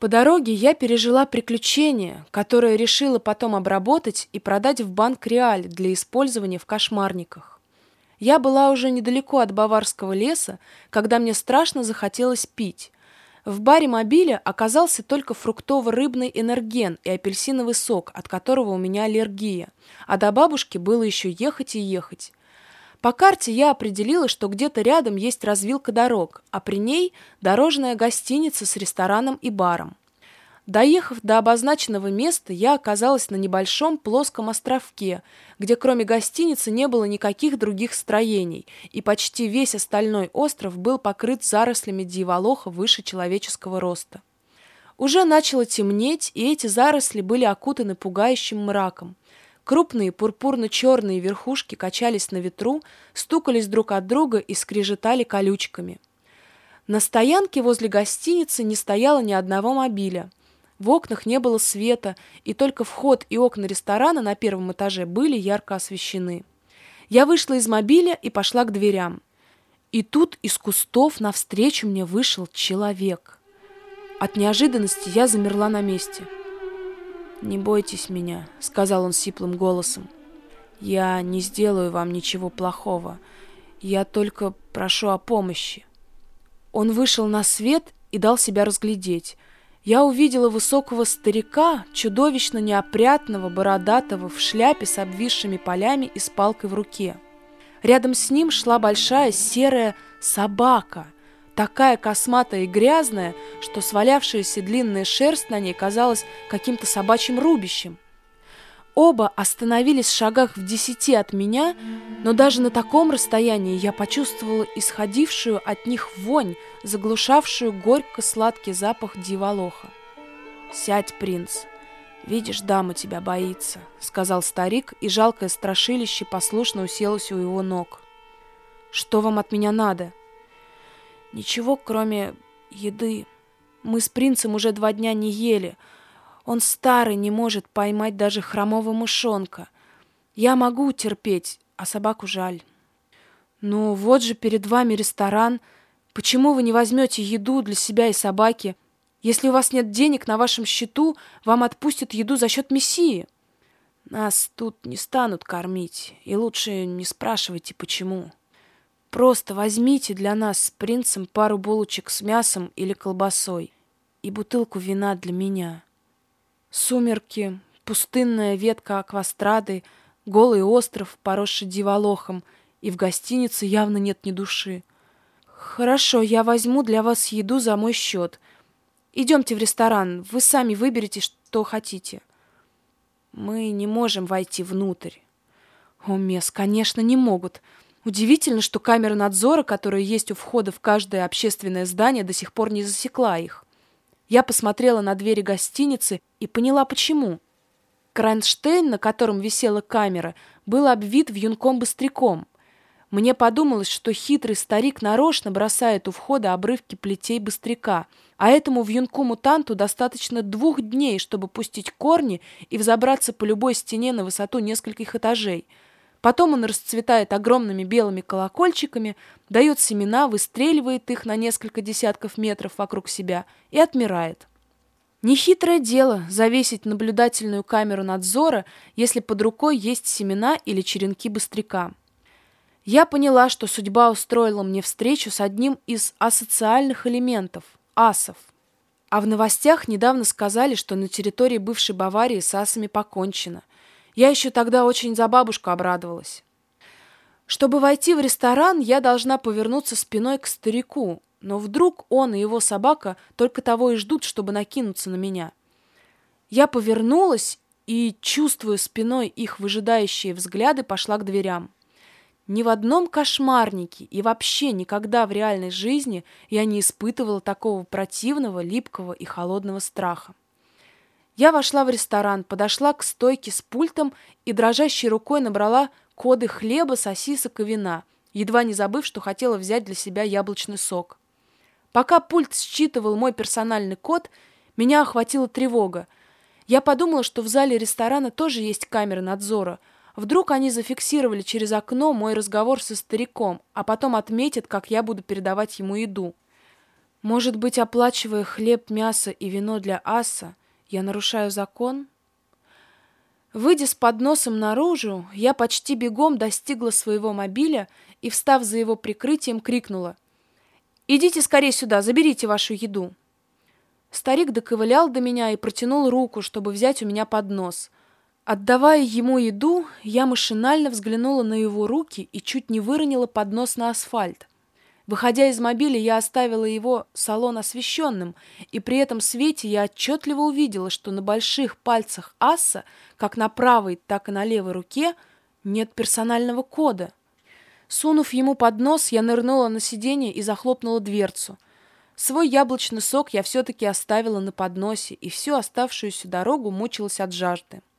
По дороге я пережила приключение, которое решила потом обработать и продать в банк Реаль для использования в кошмарниках. Я была уже недалеко от Баварского леса, когда мне страшно захотелось пить. В баре мобиля оказался только фруктово-рыбный энерген и апельсиновый сок, от которого у меня аллергия, а до бабушки было еще ехать и ехать. По карте я определила, что где-то рядом есть развилка дорог, а при ней дорожная гостиница с рестораном и баром. Доехав до обозначенного места, я оказалась на небольшом плоском островке, где кроме гостиницы не было никаких других строений, и почти весь остальной остров был покрыт зарослями дьяволоха выше человеческого роста. Уже начало темнеть, и эти заросли были окутаны пугающим мраком. Крупные пурпурно-черные верхушки качались на ветру, стукались друг от друга и скрежетали колючками. На стоянке возле гостиницы не стояло ни одного мобиля. В окнах не было света, и только вход и окна ресторана на первом этаже были ярко освещены. Я вышла из мобиля и пошла к дверям. И тут из кустов навстречу мне вышел человек. От неожиданности я замерла на месте. «Не бойтесь меня», — сказал он сиплым голосом. «Я не сделаю вам ничего плохого. Я только прошу о помощи». Он вышел на свет и дал себя разглядеть. Я увидела высокого старика, чудовищно неопрятного, бородатого, в шляпе с обвисшими полями и с палкой в руке. Рядом с ним шла большая серая собака, такая косматая и грязная, что свалявшаяся длинная шерсть на ней казалась каким-то собачьим рубищем. Оба остановились в шагах в 10 от меня, но даже на таком расстоянии я почувствовала исходившую от них вонь, заглушавшую горько-сладкий запах дьяволоха. «Сядь, принц. Видишь, дама тебя боится», — сказал старик, и жалкое страшилище послушно уселось у его ног. «Что вам от меня надо?» «Ничего, кроме еды. Мы с принцем уже 2 дня не ели. Он старый, не может поймать даже хромого мышонка. Я могу терпеть, а собаку жаль». «Ну, вот же перед вами ресторан. Почему вы не возьмете еду для себя и собаки? Если у вас нет денег на вашем счету, вам отпустят еду за счет мессии». «Нас тут не станут кормить, и лучше не спрашивайте, почему. Просто возьмите для нас с принцем пару булочек с мясом или колбасой и бутылку вина для меня». Сумерки, пустынная ветка аквастрады, голый остров, поросший дьяволохом, и в гостинице явно нет ни души. «Хорошо, я возьму для вас еду за мой счет. Идемте в ресторан, вы сами выберете, что хотите». «Мы не можем войти внутрь». «О, мисс, конечно, не могут. Удивительно, что камера надзора, которая есть у входа в каждое общественное здание, до сих пор не засекла их». Я посмотрела на двери гостиницы и поняла, почему. Кронштейн, на котором висела камера, был обвит вьюнком-быстряком. Мне подумалось, что хитрый старик нарочно бросает у входа обрывки плетей быстряка, а этому вьюнку-мутанту достаточно 2 дней, чтобы пустить корни и взобраться по любой стене на высоту нескольких этажей. Потом он расцветает огромными белыми колокольчиками, дает семена, выстреливает их на несколько десятков метров вокруг себя и отмирает. Нехитрое дело завесить наблюдательную камеру надзора, если под рукой есть семена или черенки быстряка. Я поняла, что судьба устроила мне встречу с одним из асоциальных элементов – асов. А в новостях недавно сказали, что на территории бывшей Баварии с асами покончено. Я еще тогда очень за бабушку обрадовалась. Чтобы войти в ресторан, я должна повернуться спиной к старику, но вдруг он и его собака только того и ждут, чтобы накинуться на меня. Я повернулась и, чувствуя спиной их выжидающие взгляды, пошла к дверям. Ни в одном кошмарнике и вообще никогда в реальной жизни я не испытывала такого противного, липкого и холодного страха. Я вошла в ресторан, подошла к стойке с пультом и дрожащей рукой набрала коды хлеба, сосисок и вина, едва не забыв, что хотела взять для себя яблочный сок. Пока пульт считывал мой персональный код, меня охватила тревога. Я подумала, что в зале ресторана тоже есть камеры надзора. Вдруг они зафиксировали через окно мой разговор со стариком, а потом отметят, как я буду передавать ему еду. Может быть, оплачивая хлеб, мясо и вино для аса, я нарушаю закон? Выйдя с подносом наружу, я почти бегом достигла своего мобиля и, встав за его прикрытием, крикнула: «Идите скорее сюда, заберите вашу еду». Старик доковылял до меня и протянул руку, чтобы взять у меня поднос. Отдавая ему еду, я машинально взглянула на его руки и чуть не выронила поднос на асфальт. Выходя из мобиля, я оставила его салон освещенным, и при этом свете я отчетливо увидела, что на больших пальцах аса, как на правой, так и на левой руке, нет персонального кода. Сунув ему поднос, я нырнула на сиденье и захлопнула дверцу. Свой яблочный сок я все-таки оставила на подносе, и всю оставшуюся дорогу мучилась от жажды.